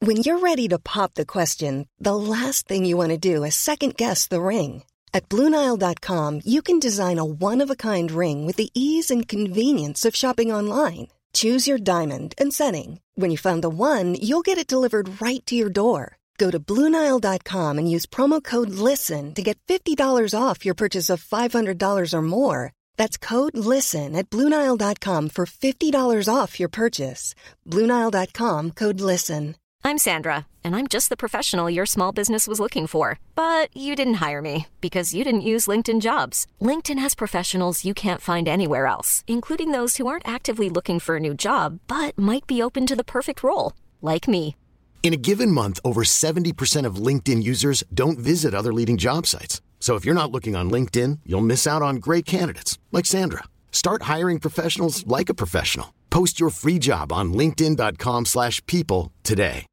When you're ready to pop the question, the last thing you want to do is second-guess the ring. At BlueNile.com, you can design a one-of-a-kind ring with the ease and convenience of shopping online. Choose your diamond and setting. When you find the one, you'll get it delivered right to your door. Go to BlueNile.com and use promo code LISTEN to get $50 off your purchase of $500 or more. That's code LISTEN at BlueNile.com for $50 off your purchase. BlueNile.com, code LISTEN. I'm Sandra, and I'm just the professional your small business was looking for. But you didn't hire me because you didn't use LinkedIn Jobs. LinkedIn has professionals you can't find anywhere else, including those who aren't actively looking for a new job, but might be open to the perfect role, like me. In a given month, over 70% of LinkedIn users don't visit other leading job sites. So if you're not looking on LinkedIn, you'll miss out on great candidates like Sandra. Start hiring professionals like a professional. Post your free job on linkedin.com/people today.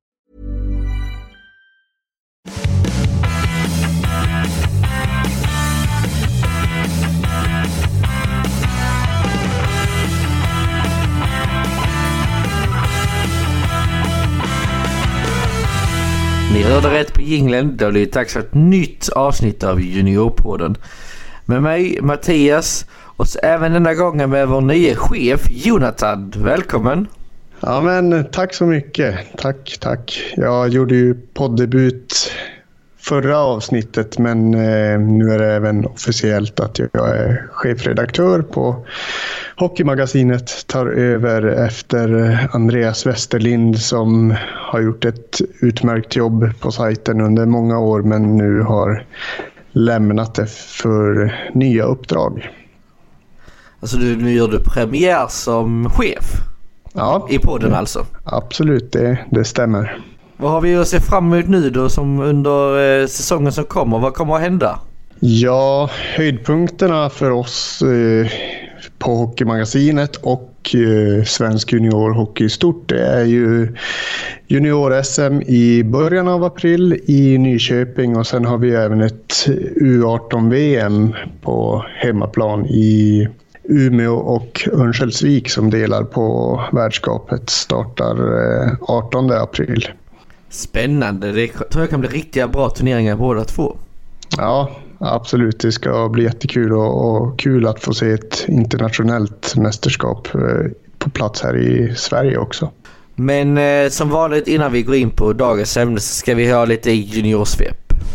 Ni hörde rätt på jinglen. Det har blivit dags för ett nytt avsnitt av Juniorpodden. Med mig, Mattias, och så även denna gången med vår nya chef, Jonathan. Välkommen! Ja, men tack så mycket. Tack. Jag gjorde ju poddebut förra avsnittet, men nu är det även officiellt att jag är chefredaktör på Hockeymagasinet. Tar över efter Andreas Westerlind som har gjort ett utmärkt jobb på sajten under många år, men nu har lämnat det för nya uppdrag. Alltså nu gör du premiär som chef? Ja, i podden alltså? Absolut, det stämmer. Vad har vi att se fram emot nu då som under säsongen som kommer? Vad kommer att hända? Ja, höjdpunkterna för oss på Hockeymagasinet och svensk juniorhockey i stort, det är ju junior-SM i början av april i Nyköping, och sen har vi även ett U18-VM på hemmaplan i Umeå och Örnsköldsvik som delar på värdskapet. Startar 18 april. Spännande. Det tror jag kan bli riktiga bra turneringar båda två. Ja, absolut. Det ska bli jättekul och kul att få se ett internationellt mästerskap på plats här i Sverige också. Men som vanligt innan vi går in på dagens ämne så ska vi ha lite juniorsvep.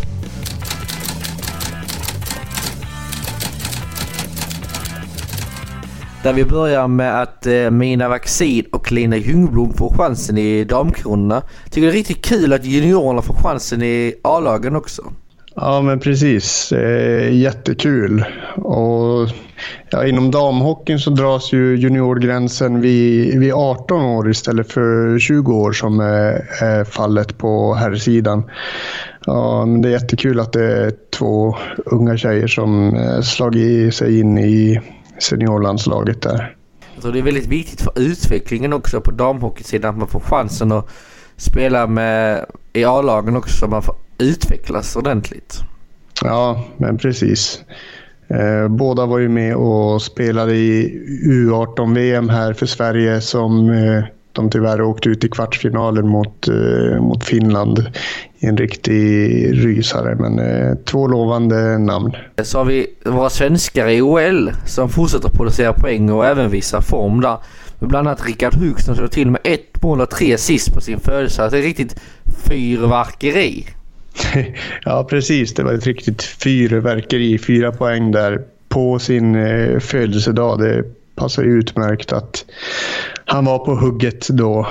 Där vi börjar med att Mina Vaccin och Lina Ljungblom får chansen i damkronorna. Tycker det är riktigt kul att juniorerna får chansen i A-lagen också. Ja, men precis. Jättekul. Och ja, inom damhockeyn så dras ju juniorgränsen vid 18 år istället för 20 år som är fallet på herrsidan. Ja, men det är jättekul att det är 2 unga tjejer som slagit sig in i seniorlandslaget där. Jag tror det är väldigt viktigt för utvecklingen också på damhockeysidan att man får chansen att spela med i A-lagen också så man får utvecklas ordentligt. Ja, men precis. Båda var ju med och spelade i U18-VM här för Sverige som de tyvärr åkte ut i kvartsfinalen mot Finland i en riktig rysare, men 2 lovande namn. Så har vi våra svenskar i OL som fortsätter att producera poäng och även visa form där. Bland annat Rickard Hugh som slår till med 1 mål och 3 assist på sin födelsedag. Det är riktigt fyrverkeri. Ja, precis. Det var ett riktigt fyrverkeri. 4 poäng där på sin födelsedag. Det passar utmärkt att han var på hugget då.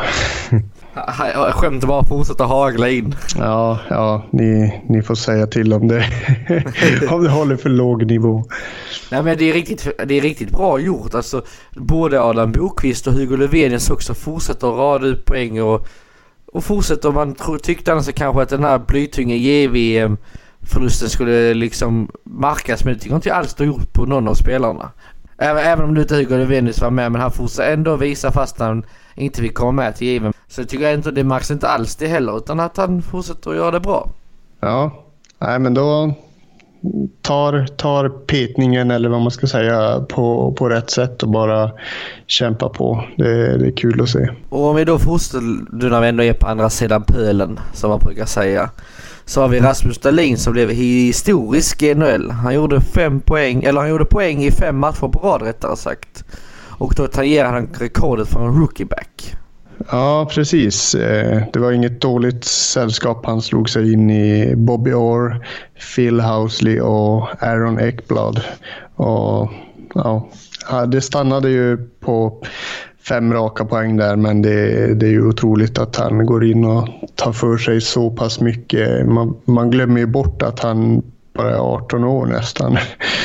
Jag skämtar bara fortsätta hagla in. Ja, ni får säga till om det om det håller för låg nivå. Nej, men det är riktigt bra gjort. Alltså, både Adam Bokvist och Hugo Lövenius också fortsätter att rada ut poäng och fortsätter. Om man tyckte annars kanske att den här blytunga JVM-förlusten skulle liksom markas, men det tycker inte alls det har gjort på någon av spelarna. Även om nu inte Hugo Lövenius var med, men han fortsätter ändå visa fast han inte vill komma med till JVM. Så jag tycker inte det märks inte alls det heller, utan att han fortsätter att göra det bra. Ja, nej, men då tar petningen eller vad man ska säga på rätt sätt och bara kämpa på. Det är kul att se. Och om vi då fortsätter, när vi ändå är på andra sidan pölen som man brukar säga, så har vi Rasmus Dahlin som blev historisk i NHL. Han gjorde poäng i 5 matcher på rad rättare sagt. Och då tangerade han rekordet för en rookieback. Ja, precis. Det var inget dåligt sällskap. Han slog sig in i Bobby Orr, Phil Housley och Aaron Ekblad. Och ja, det stannade ju på 5 raka poäng där, men det är ju otroligt att han går in och tar för sig så pass mycket. Man glömmer ju bort att han bara är 18 år nästan.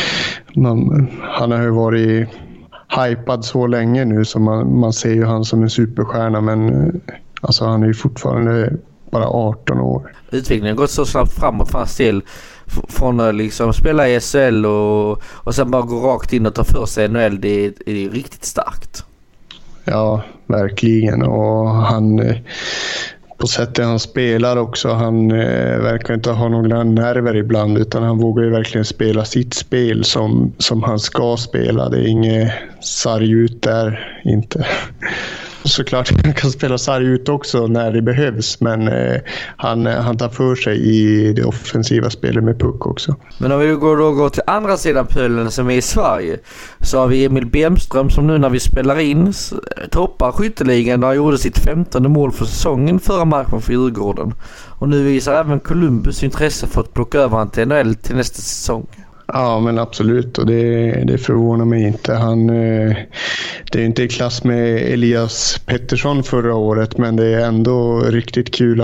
Han har ju varit hypad så länge nu, så man ser ju han som en superstjärna, men alltså han är ju fortfarande bara 18 år. Utvecklingen har gått så snabbt framåt för hans del, från att liksom spela i SHL och sen bara gå rakt in och ta för sig NHL. Det är riktigt starkt. Ja, verkligen. Och han, på sättet han spelar också, han verkar inte ha några nerver ibland, utan han vågar ju verkligen spela sitt spel som han ska spela. Det är inget sarg ut där, inte. Såklart han kan spela sarg ut också när det behövs, men han tar för sig i det offensiva spelet med puck också. Men om vi går till andra sidan pölen som är i Sverige, så har vi Emil Bemström som nu när vi spelar in toppar skytteligan och gjorde sitt 15:e mål för säsongen förra matchen för Djurgården. Och nu visar även Columbus intresse för att plocka över han till NHL till nästa säsong. Ja, men absolut, och det förvånar mig inte. Det är inte i klass med Elias Pettersson förra året, men det är ändå riktigt kul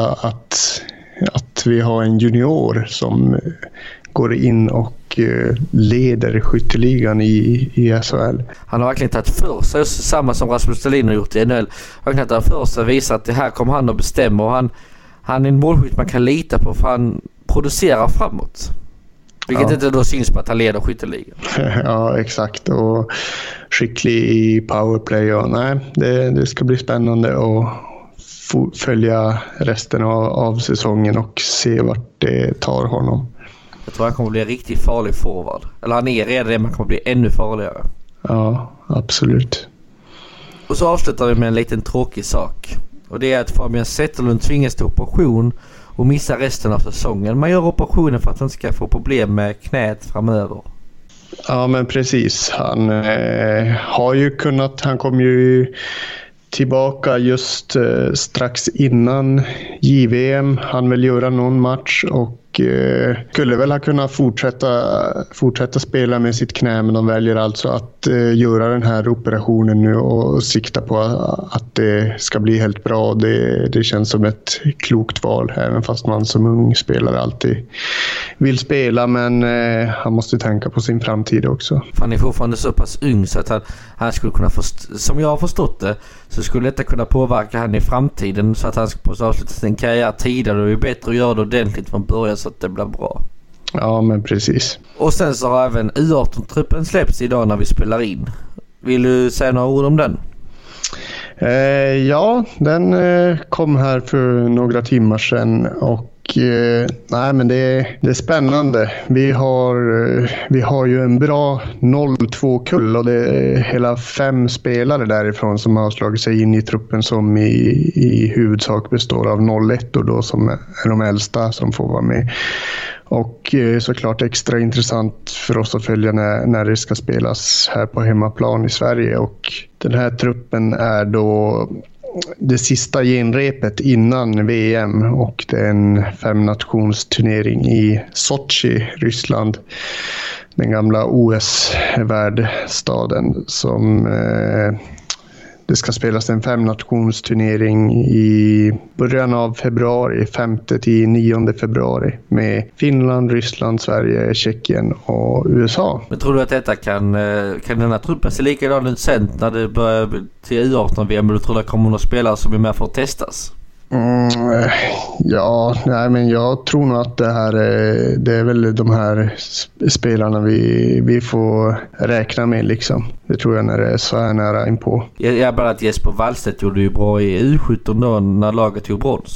att vi har en junior som går in och leder skytteligan i SHL. Han har verkligen tagit för sig, samma som Rasmus Dahlin har gjort i NHL. Han kan ta för sig och visa att det här kommer han att bestämma, och han är en målskytt man kan lita på, för han producerar framåt. Vilket inte då syns på att han leder skytteligan. Ja, exakt. Och skicklig i powerplay. Och nej, det ska bli spännande att följa resten av säsongen och se vart det tar honom. Jag tror han kommer bli en riktigt farlig forward. Eller han är redan det, man kommer bli ännu farligare. Ja, absolut. Och så avslutar vi med en liten tråkig sak. Och det är att Fabian Zetterlund tvingas till operation och missar resten av säsongen. Man gör operationen för att han ska få problem med knät framöver. Ja, men precis. Han har ju kunnat, han kom ju tillbaka just strax innan JVM. Han vill göra någon match och skulle väl ha kunnat fortsätta spela med sitt knä, men de väljer alltså att göra den här operationen nu och sikta på att det ska bli helt bra. Det känns som ett klokt val, även fast man som ung spelare alltid vill spela, men han måste tänka på sin framtid också. Han är fortfarande så pass ung så att han skulle kunna som jag har förstått det, så skulle detta kunna påverka han i framtiden, så att han ska avsluta sin karriär tidigare. Och det är bättre att göra det ordentligt från början så att det blir bra. Ja, men precis. Och sen så har även U18-truppen släppts idag när vi spelar in. Vill du säga några ord om den? Ja, den kom här för några timmar sedan och nej, men det är spännande. Vi har ju en bra 0-2-kull och det är hela 5 spelare därifrån som har slagit sig in i truppen, som i huvudsak består av 01 och då som är de äldsta som får vara med. Och såklart extra intressant för oss att följa när det ska spelas här på hemmaplan i Sverige. Och den här truppen är då det sista genrepet innan VM, och det är en 5-nationsturnering i Sochi, Ryssland. Den gamla OS-värdstaden som det ska spelas en 5-nationsturnering i början av februari, 5-9 februari, med Finland, Ryssland, Sverige, Tjeckien och USA. Men tror du att detta kan den här truppen se likadan ut sen när det börjar till U18-VM? Eller tror du att det kommer några spelare som är med för att testas? Ja, nej, men jag tror nog att det är väl de här spelarna vi får räkna med liksom. Det tror jag när det är så här nära inpå. Jag bara att Jesper Wallstedt gjorde ju bra i U17 då när laget tog brons.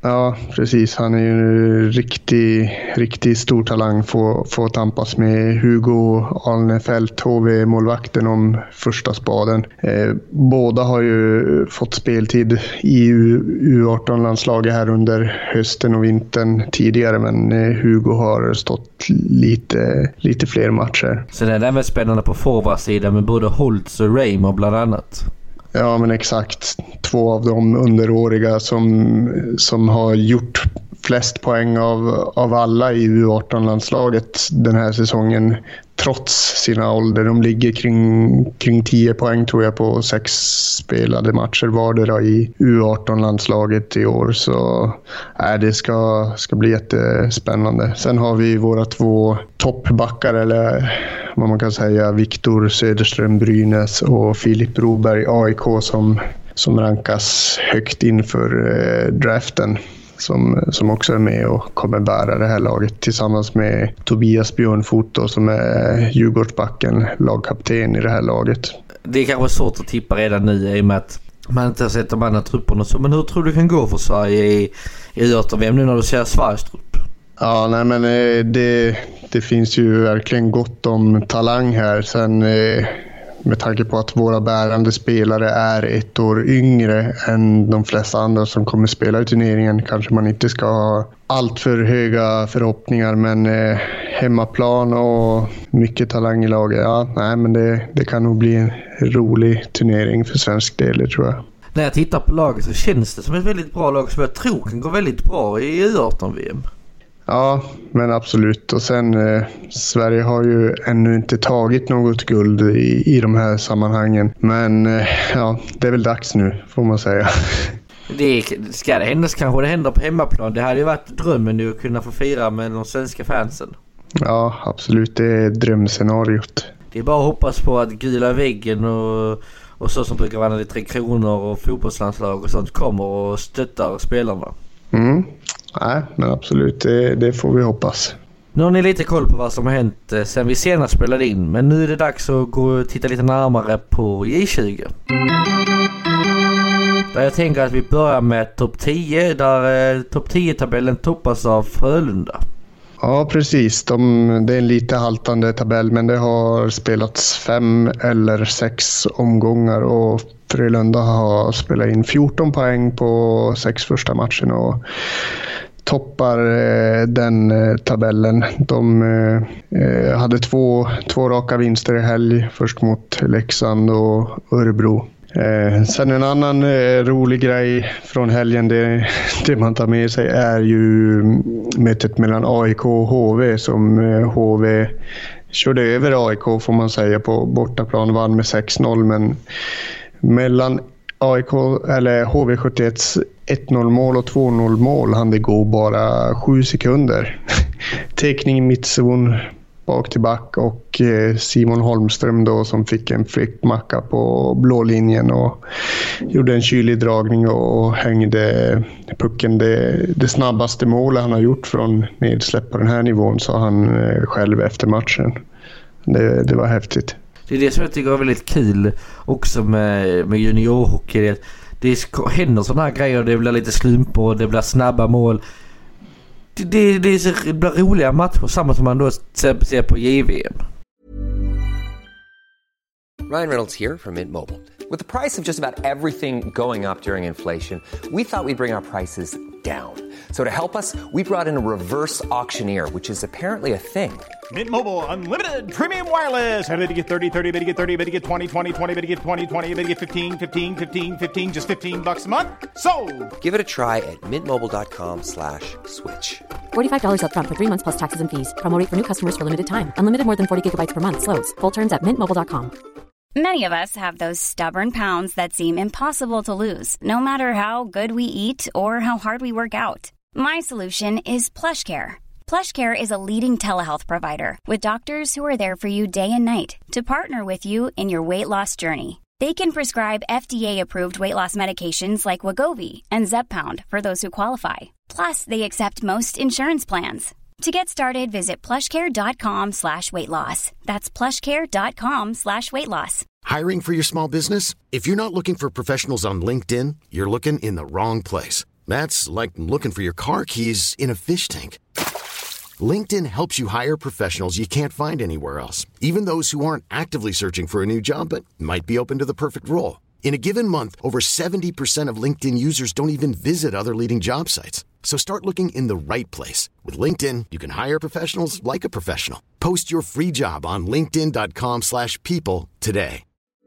Ja, precis. Han är ju en riktigt stor talang. Får tampas med Hugo Alnefelt, HV-målvakten, om första spaden. Båda har ju fått speltid i U18-landslaget här under hösten och vintern tidigare, men Hugo har stått lite fler matcher. Så det är även spännande på forwardsidan med både Holtz och Reimer bland annat. Ja, men exakt. 2 av de underåriga som har gjort flest poäng av alla i U18-landslaget den här säsongen, trots sina ålder. De ligger kring 10 poäng tror jag på 6 spelade matcher vardera i U18-landslaget i år. Så det ska bli jättespännande. Sen har vi våra 2 toppbackar, eller vad man kan säga, Viktor Söderström Brynäs och Filip Broberg AIK, som rankas högt inför draften. Som också är med och kommer bära det här laget tillsammans med Tobias Björnfot som är Djurgårdsbacken, lagkapten i det här laget. Det är kanske svårt att tippa redan nu i och med att man inte har sett de andra trupperna och så, men hur tror du det kan gå för Sverige i U18-VM nu när du ser Sveriges trupp? Ja, nej, men det finns ju verkligen gott om talang här. Sen med tanke på att våra bärande spelare är 1 år yngre än de flesta andra som kommer spela i turneringen, kanske man inte ska ha allt för höga förhoppningar, men hemmaplan och mycket talang i laget, men det kan nog bli en rolig turnering för svensk del, tror jag. När jag tittar på laget så känns det som ett väldigt bra lag som jag tror kan gå väldigt bra i U18-VM. Ja, men absolut. Och sen Sverige har ju ännu inte tagit något guld i de här sammanhangen. Men det är väl dags nu, får man säga. Ska det hända, kanske det händer på hemmaplan. Det hade ju varit drömmen nu att kunna få fira med de svenska fansen. Ja, absolut. Det är drömscenariot. Det är bara att hoppas på att Gula väggen och så som brukar vara 3 Kronor och fotbollslandslag och sånt kommer och stöttar spelarna. Nej, men absolut, det får vi hoppas. Nu har ni lite koll på vad som har hänt sen vi senast spelade in, men nu är det dags att gå och titta lite närmare på J20. Där jag tänker att vi börjar med topp 10, där topp 10-tabellen toppas av Frölunda. Ja, precis. Det är en lite haltande tabell, men det har spelats 5 eller 6 omgångar och Frölunda har spelat in 14 poäng på 6 första matcherna och toppar den tabellen. De hade två raka vinster i helg, först mot Leksand och Örebro. Sen en annan rolig grej från helgen, det man tar med sig är ju mötet mellan AIK och HV, som HV körde över AIK får man säga på bortaplan, vann med 6-0, men mellan AIK eller HV71s 1-0 mål och 2-0 mål hann det gå bara 7 sekunder. Teckning i mittzon, bak till back, och Simon Holmström då som fick en flyktmacka på blå linjen och gjorde en kylig dragning och hängde pucken. Det snabbaste målet han har gjort från nedsläpp på den här nivån, sa han själv efter matchen. Det var häftigt. Det är det som jag tycker är väldigt kul också med juniorhockey. Det händer sådana här grejer, det blir lite slump och det blir snabba mål. Det blir roliga matcher, samma som man då ser på JVM. Ryan Reynolds here from Mint Mobile. With the price of just about everything going up during inflation, we thought we'd bring our prices down. So to help us, we brought in a reverse auctioneer, which is apparently a thing. Mint Mobile Unlimited Premium Wireless. How to get 30, 30, how to get 30, how to get 20, 20, 20, how to get 20, 20, how to get 15, 15, 15, 15, just $15 a month? Sold! Give it a try at mintmobile.com/switch. $45 up front for 3 months plus taxes and fees. Promo rate for new customers for limited time. Unlimited more than 40 gigabytes per month. Slows full terms at mintmobile.com. Many of us have those stubborn pounds that seem impossible to lose, no matter how good we eat or how hard we work out. My solution is PlushCare. PlushCare is a leading telehealth provider with doctors who are there for you day and night to partner with you in your weight loss journey. They can prescribe FDA-approved weight loss medications like Wegovy and Zepbound for those who qualify. Plus, they accept most insurance plans. To get started, visit plushcare.com/weightloss. That's plushcare.com/weightloss. Hiring for your small business? If you're not looking for professionals on LinkedIn, you're looking in the wrong place. That's like looking for your car keys in a fish tank. LinkedIn helps you hire professionals you can't find anywhere else, even those who aren't actively searching for a new job but might be open to the perfect role. In a given month, over 70% of LinkedIn users don't even visit other leading job sites. So start looking in the right place. With LinkedIn, you can hire professionals like a professional. Post your free job on linkedin.com/people today.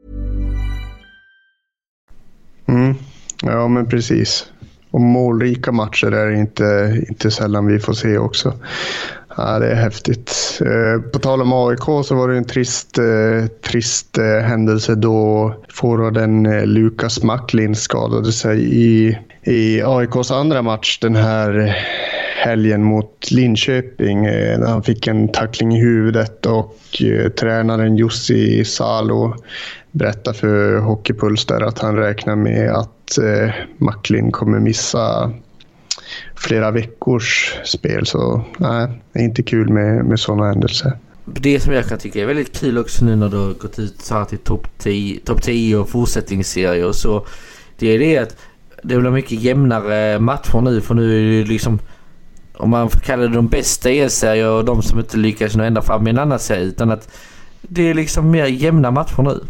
Ja, men precis. Och målrika matcher är inte sällan vi får se också. Ja, det är häftigt. På tal om AIK så var det en trist händelse då forwarden Lukas Macklin skadade sig i AIKs andra match den här helgen mot Linköping. Han fick en tackling i huvudet och tränaren Jussi Salo berättade för Hockeypuls där att han räknar med att Macklin kommer missa flera veckors spel, så nej, det är inte kul med sådana händelser. Det som jag kan tycka är väldigt kul också nu när du har gått ut så här till topp 10 och fortsättningsserier och så, det är det att det blir mycket jämnare matcher nu, för nu är det liksom, om man får kalla det de bästa i en serie och de som inte lyckas nå ända fram i en annan serie, utan att det är liksom mer jämna matcher nu.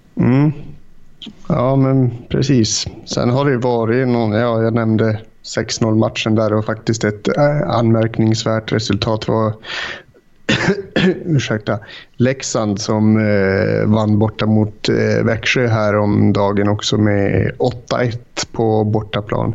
Ja, men precis. Sen har det varit jag nämnde 6-0 matchen där och faktiskt ett anmärkningsvärt resultat var Leksand som vann borta mot Växjö här om dagen också med 8-1 på bortaplan.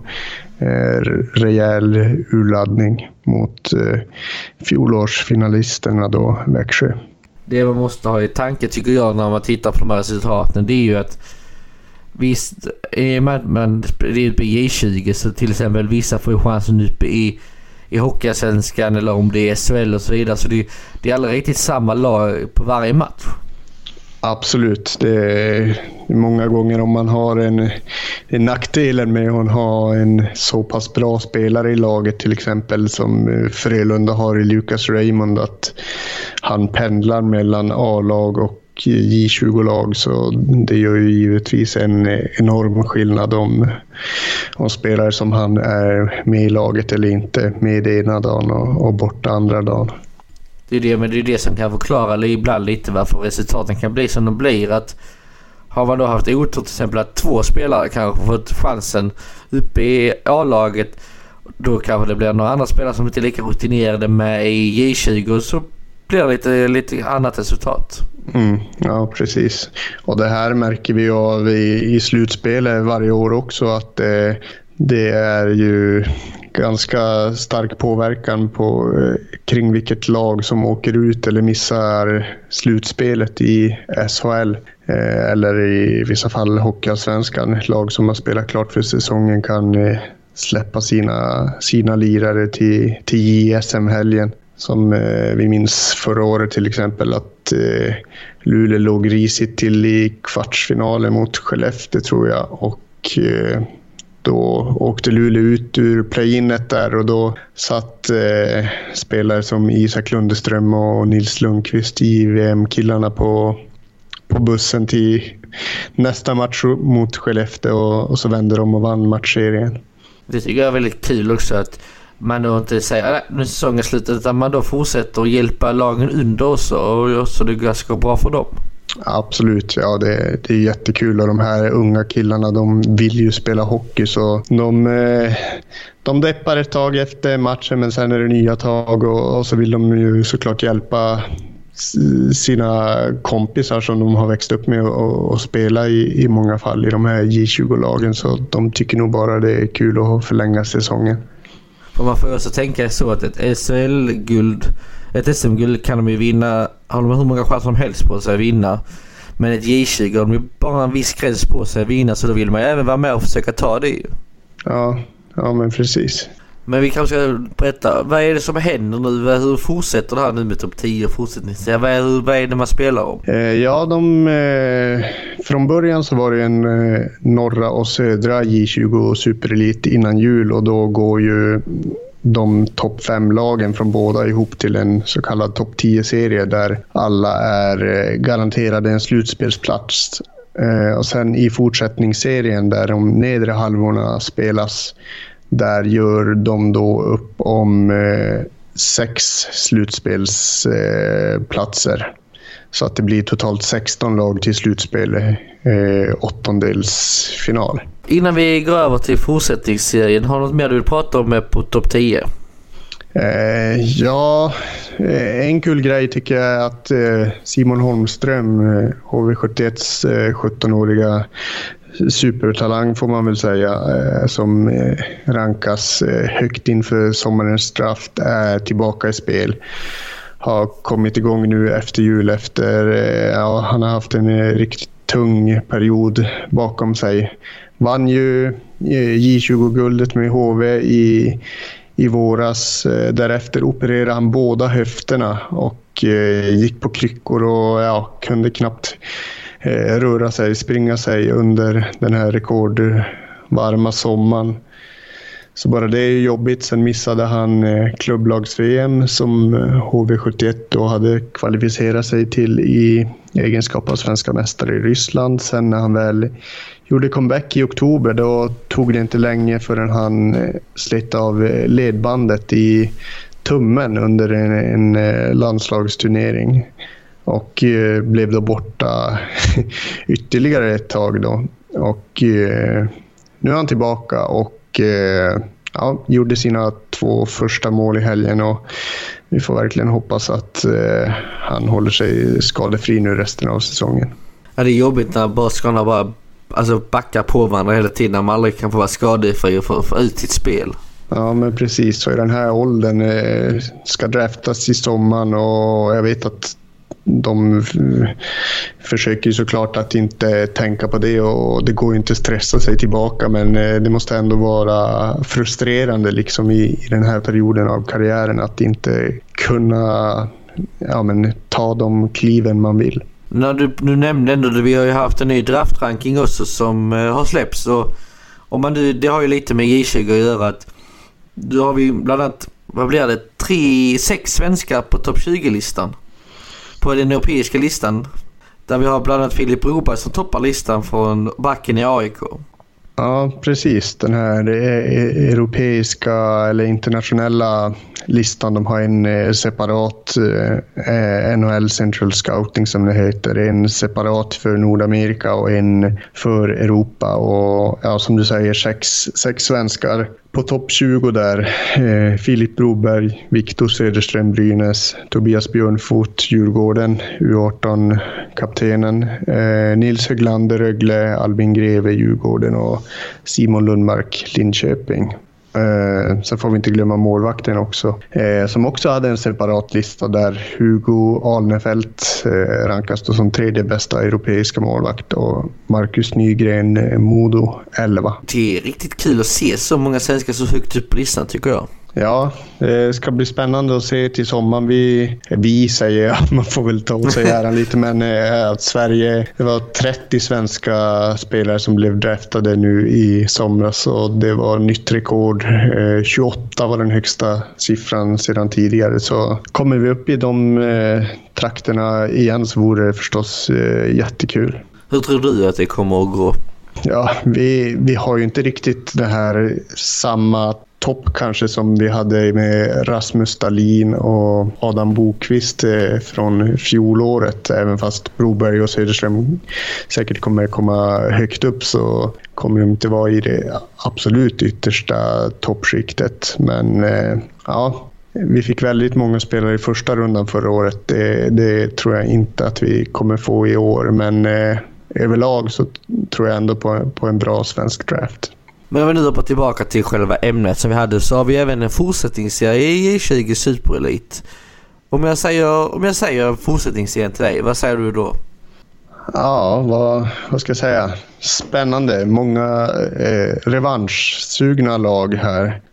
Rejäl urladdning mot fjolårsfinalisterna då, Växjö. Det man måste ha i tanke tycker jag när man tittar på de här resultaten, det är ju att visst, det är uppe i J20, så till exempel vissa får ju chansen uppe i Hockeyallsvenskan eller om det är SHL och så vidare, så det är aldrig riktigt samma lag på varje match. Absolut, det är många gånger om man har en nackdelen med att ha en så pass bra spelare i laget, till exempel som Frölunda har i Lucas Raymond, att han pendlar mellan A-lag och J20-lag, så det gör ju givetvis en enorm skillnad om spelare som han är med i laget eller inte, med ena dagen och borta andra dagen. Det är det som kan förklara ibland lite varför resultaten kan bli som de blir. Att har man då haft otur till exempel att 2 spelare kanske fått chansen uppe i A-laget, då kanske det blir några andra spelare som inte är lika rutinerade med i J20, och så blir det lite annat resultat. Ja, precis. Och det här märker vi av i slutspelet varje år också, att det är ju ganska stark påverkan på kring vilket lag som åker ut eller missar slutspelet i SHL eller i vissa fall Hockeyallsvenskan. Lag som har spelat klart för säsongen kan släppa sina lirare till JSM-helgen. Som vi minns förra året till exempel, att Luleå låg risigt till i kvartsfinalen mot Skellefteå tror jag, och då åkte Luleå ut ur play-inet där, och då satt spelare som Isak Lundeström och Nils Lundqvist, JVM-killarna på bussen till nästa match mot Skellefteå, och så vände de och vann matchserien. Det tycker jag är väldigt kul också, att man då inte säger att nu är säsongen slutet, utan man då fortsätter att hjälpa lagen under oss, och så det går ska bra för dem. Absolut, ja, det är jättekul, och de här unga killarna, de vill ju spela hockey, så de deppar ett tag efter matchen, men sen är det nya tag, och så vill de ju såklart hjälpa sina kompisar som de har växt upp med och spela i många fall i de här J20-lagen, så de tycker nog bara det är kul att förlänga säsongen. Och man får också tänka så att ett SM-guld kan de ju vinna, har de hur många chanser som helst på sig att vinna, men ett J20 har de ju bara en viss gräns på sig att vinna, så då vill man ju även vara med och försöka ta det. Ja, men precis. Men vi kanske ska berätta, vad är det som händer nu? Hur fortsätter det här nu med topp 10 och fortsättningsserie? Vad är det man spelar om? Ja, från början så var det en norra och södra J20 superelit innan jul, och då går ju de topp 5-lagen från båda ihop till en så kallad topp 10-serie där alla är garanterade en slutspelsplats. Och sen i fortsättningsserien där de nedre halvorna spelas, där gör de då upp om 6 slutspelsplatser. Så att det blir totalt 16 lag till slutspel, åttondelsfinal. Innan vi går över till fortsättningsserien, har något mer du vill prata om på topp 10? Ja, en kul grej tycker jag är att Simon Holmström, HV71s 17-åriga supertalang får man väl säga, som rankas högt inför sommarens draft, är tillbaka i spel. Har kommit igång nu efter jul, han har haft en riktigt tung period bakom sig. Vann ju J20-guldet med HV i våras. Därefter opererade han båda höfterna och gick på kryckor och kunde knappt röra sig, springa sig under den här rekordvarma sommaren. Så bara det är ju jobbigt. Sen missade han klubblags-VM som HV71 då hade kvalificerat sig till i egenskap av svenska mästare i Ryssland. Sen när han väl gjorde comeback i oktober, då tog det inte länge förrän han slet av ledbandet i tummen under en landslagsturnering. Och blev då borta ytterligare ett tag då. Och nu är han tillbaka och gjorde sina 2 första mål i helgen, och vi får verkligen hoppas att han håller sig skadefri nu resten av säsongen. Ja, det är jobbigt när baskarna bara backar på varandra hela tiden, när man aldrig kan få vara skadefri och få ut sitt spel. Ja, men precis. Så i den här åldern ska draftas i sommaren, och jag vet att de försöker ju såklart att inte tänka på det, och det går ju inte att stressa sig tillbaka, men det måste ändå vara frustrerande liksom i den här perioden av karriären att inte kunna ta de kliven man vill. När du nämnde ändå, vi har ju haft en ny draftranking också som har släppts, och det har ju lite med J20 att göra, att då har vi bland annat, vad blir det, 6 svenskar på topp 20-listan på den europeiska listan, där vi har bland annat Filip Broberg som toppar listan från backen i AIK. Ja, precis. Den här europeiska eller internationella listan, de har en separat NHL Central Scouting som det heter. En separat för Nordamerika och en för Europa. Och som du säger, sex svenskar på topp 20 där. Filip Broberg, Viktor Söderström Brynäs, Tobias Björnfot Djurgården, U18-kaptenen, Nils Höglander Rögle, Albin Greve Djurgården och Simon Lundmark Linköping. Så får vi inte glömma målvakten också, som också hade en separat lista där Hugo Alnefelt rankas då som 3:e bästa europeiska målvakt, och Marcus Nygren Modo 11. Det är riktigt kul att se så många svenskar så högt upp på listan, tycker jag. Ja, det ska bli spännande att se till sommaren. Vi säger att man får väl ta åt sig äran lite, men att Sverige, det var 30 svenska spelare som blev draftade nu i somras, och det var nytt rekord. 28 var den högsta siffran sedan tidigare, så kommer vi upp i de trakterna igen så vore det förstås jättekul. Hur tror du att det kommer att gå? Ja, vi har ju inte riktigt det här samma topp kanske som vi hade med Rasmus Dahlin och Adam Bokvist från fjolåret. Även fast Broberg och Söderström säkert kommer komma högt upp, så kommer de inte vara i det absolut yttersta toppskiktet. Men vi fick väldigt många spelare i första rundan förra året. Det tror jag inte att vi kommer få i år, men överlag så tror jag ändå på en bra svensk draft. Men om vi nu hoppar tillbaka till själva ämnet som vi hade, så har vi även en fortsättningsserie i J20 Superelit. Om jag säger fortsättningsserien till dig, vad säger du då? Ja, vad ska jag säga? Spännande. Många revanschsugna lag här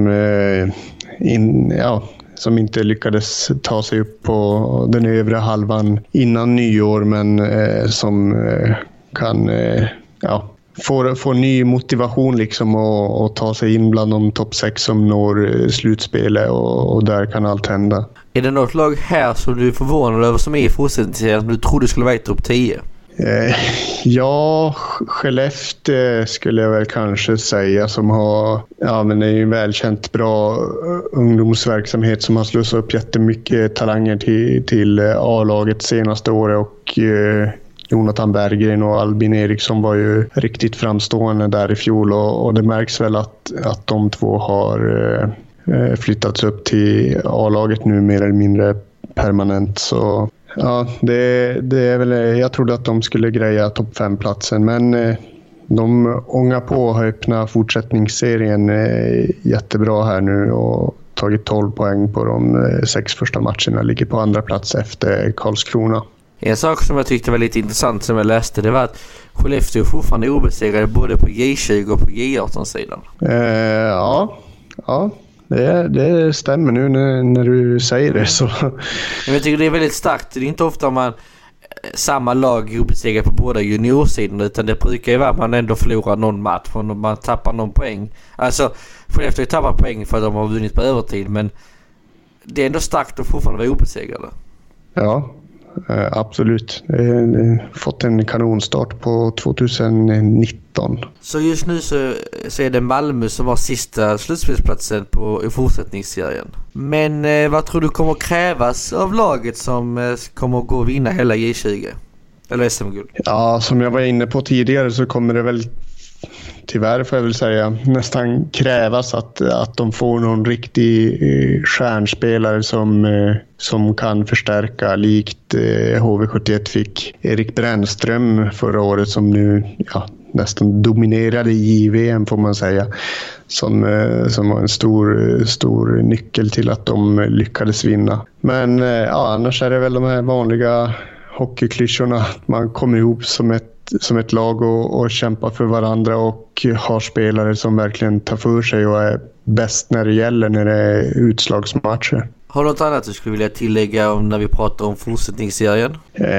som inte lyckades ta sig upp på den övre halvan innan nyår, men som kan få ny motivation liksom och ta sig in bland de topp 6 som når slutspelet, och där kan allt hända. Är det något lag här som du är förvånad över som är i fortsättningen som du trodde skulle vara i topp 10? Ja, Skellefteå skulle jag väl kanske säga som har, ja men det är ju en välkänt bra ungdomsverksamhet som har slussat upp jättemycket talanger till A-laget senaste året och Jonathan Berggren och Albin Eriksson var ju riktigt framstående där i fjol och det märks väl att de två har flyttats upp till A-laget nu mer eller mindre permanent. Så ja, det är väl, jag trodde att de skulle greja topp 5-platsen, men de ångar på och har öppnat fortsättningsserien jättebra här nu och tagit 12 poäng på de 6 första matcherna, ligger på andra plats efter Karlskrona. En sak som jag tyckte var lite intressant som jag läste, det var att Skellefteå fortfarande är obesegrade både på J20 och på J18-sidan. Ja. Det stämmer nu när du säger det. Så. Jag tycker det är väldigt starkt. Det är inte ofta man samma lag är obesegrade på båda juniorsidorna, utan det brukar ju vara att man ändå förlorar någon match och man tappar någon poäng. Alltså, Skellefteå tappar poäng för att de har vunnit på övertid, men det är ändå starkt att fortfarande vara obesegrade. Ja, absolut. Fått en kanonstart på 2019. Så just nu så är det Malmö som var sista slutspelsplatsen i fortsättningsserien. Men vad tror du kommer krävas av laget som kommer att gå och vinna hela J20? Eller SM-guld? Ja, som jag var inne på tidigare så kommer det väl tyvärr får jag väl säga nästan krävas att de får någon riktig stjärnspelare som kan förstärka, likt HV71 fick Erik Brännström förra året som nu nästan dominerade i VM får man säga, som var en stor nyckel till att de lyckades vinna. Men annars är det väl de här vanliga hockeyklyschorna, att man kommer ihop som ett lag och kämpar för varandra och har spelare som verkligen tar för sig och är bäst när det gäller när det är utslagsmatcher. Har du något annat du skulle vilja tillägga om när vi pratar om fortsättningsserien?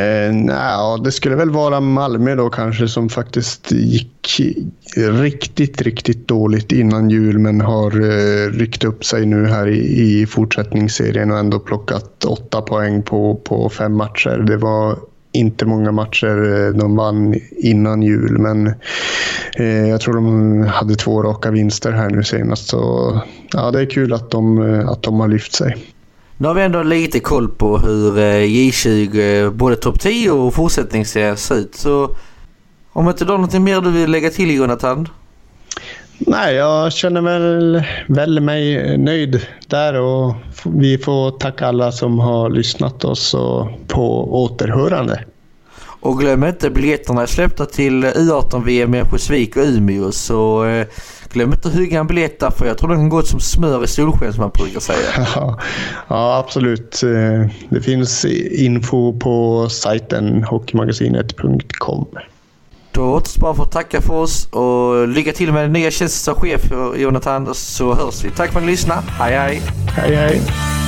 Det skulle väl vara Malmö då kanske, som faktiskt gick riktigt dåligt innan jul men har ryckt upp sig nu här i fortsättningsserien och ändå plockat 8 poäng på 5 matcher. Det var inte många matcher de vann innan jul, men jag tror de hade 2 raka vinster här nu senast. Så ja, det är kul att de har lyft sig. Nu har vi ändå lite koll på hur J20 både topp 10 och fortsättningsserien ser ut. Så om inte du har något mer du vill lägga till, Jonathan? Nej, jag känner väl mig nöjd där och vi får tacka alla som har lyssnat oss och på återhörande. Och glöm inte, biljetterna är släppta till U18-VM i Örnsköldsvik och Umeå, så glöm inte att hugga en biljett där, för jag tror det kan gå som smör i solsken som man brukar säga. Ja, absolut. Det finns info på sajten hockeymagasinet.com. Då återstår bara för att tacka för oss och lycka till med den nya tjänsten som chef, Jonathan, så hörs vi. Tack för att ni lyssnade. Hej hej. Hej hej.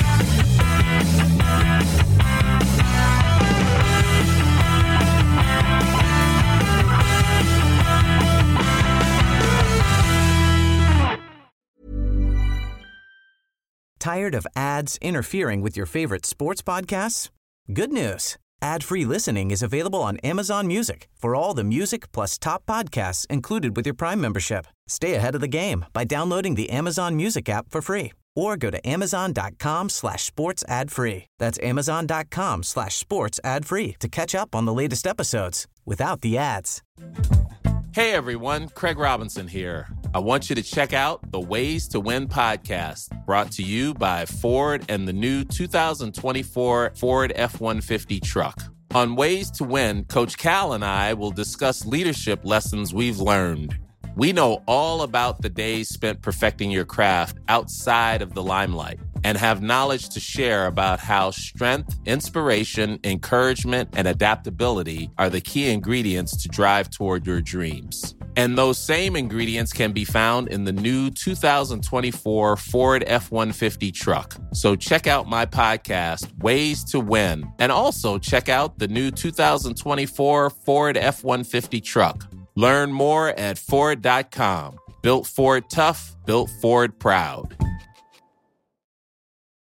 Tired of ads interfering with your favorite sports podcasts? Good news. Ad-free listening is available on Amazon Music for all the music plus top podcasts included with your Prime membership. Stay ahead of the game by downloading the Amazon Music app for free or go to amazon.com/sports ad free. That's amazon.com/sports ad free to catch up on the latest episodes without the ads. Hey everyone, Craig Robinson here. I want you to check out the Ways to Win podcast, brought to you by Ford and the new 2024 Ford F-150 truck. On Ways to Win, Coach Cal and I will discuss leadership lessons we've learned. We know all about the days spent perfecting your craft outside of the limelight and have knowledge to share about how strength, inspiration, encouragement, and adaptability are the key ingredients to drive toward your dreams. And those same ingredients can be found in the new 2024 Ford F-150 truck. So check out my podcast, Ways to Win, and also check out the new 2024 Ford F-150 truck. Learn more at Ford.com. Built Ford tough, built Ford proud.